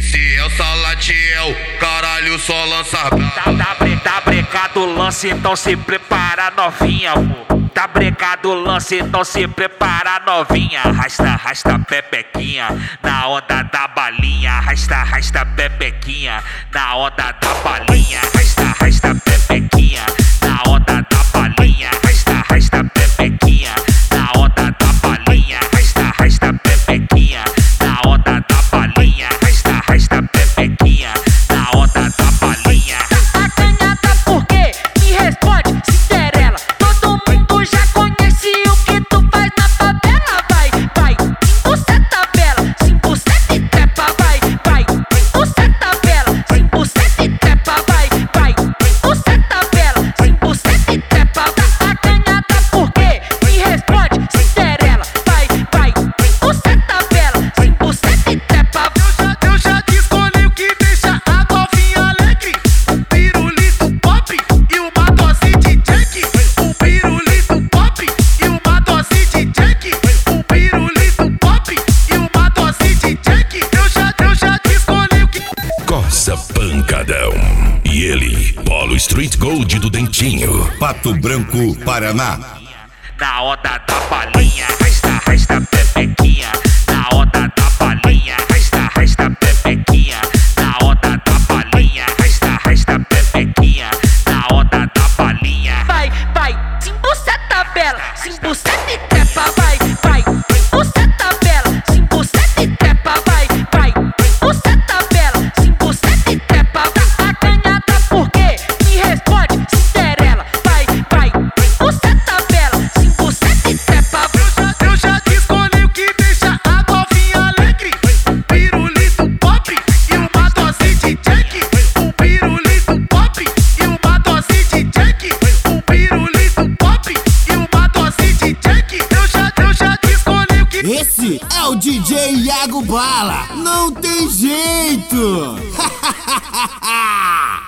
Se é o Salatiel, caralho, só lança Tá brecado o lance, então se prepara novinha, pô. Tá brecado o lance, então se prepara novinha. Arrasta pepequinha na onda da balinha. Arrasta pepequinha na onda da balinha. Arrasta pepequinha na onda da balinha. Arrasta pepequinha na onda da balinha. Arrasta pepequinha na onda da balinha. Arrasta pepequinha na onda da balinha. Tá acanhada por quê? Me responde, Cinderela. Todo mundo já conhece o que tu faz na favela. Vai, você tabela, 5% e trepa, vai, você tabela, 5% e trepa, vai, você tabela, 5% e trepa. Tá acanhada por quê? Me responde, Cinderela. Vai, você tabela, 5% e trepa. Eu já te escolhi o que deixa a novinha alegre. Um pirulito pop e uma dose de Jack. Um pirulito pop e uma dose de Jack. Um pirulito pop e uma dose de Jack. Eu já te escolhi o que... Coça Pancadão. E ele, Polo Street Gold do Dentinho, Pato Branco, Paraná. Na onda da balinha, arrasta pepequinha. Na onda da balinha, arrasta pepequinha. Na onda da balinha, arrasta pepequinha. Na onda da balinha. Vai, 5% tabela, 5% e trepa, vai, 5% tabela, 5% e trepa, vai, 5% tabela, 5% e trepa. Tá acanhada por quê? Me responde, Cinderela. Vai, 5% tabela, 5% e trepa. Eu já te escolhi o que deixa a novinha alegre. Um pirulito pop e uma dose de Jack. Um pirulito pop e uma dose de Jack. Um pirulito pop e uma dose de Jack. Eu já te escolhi o que... Esse é o DJ Iago Bala. Não tem jeito.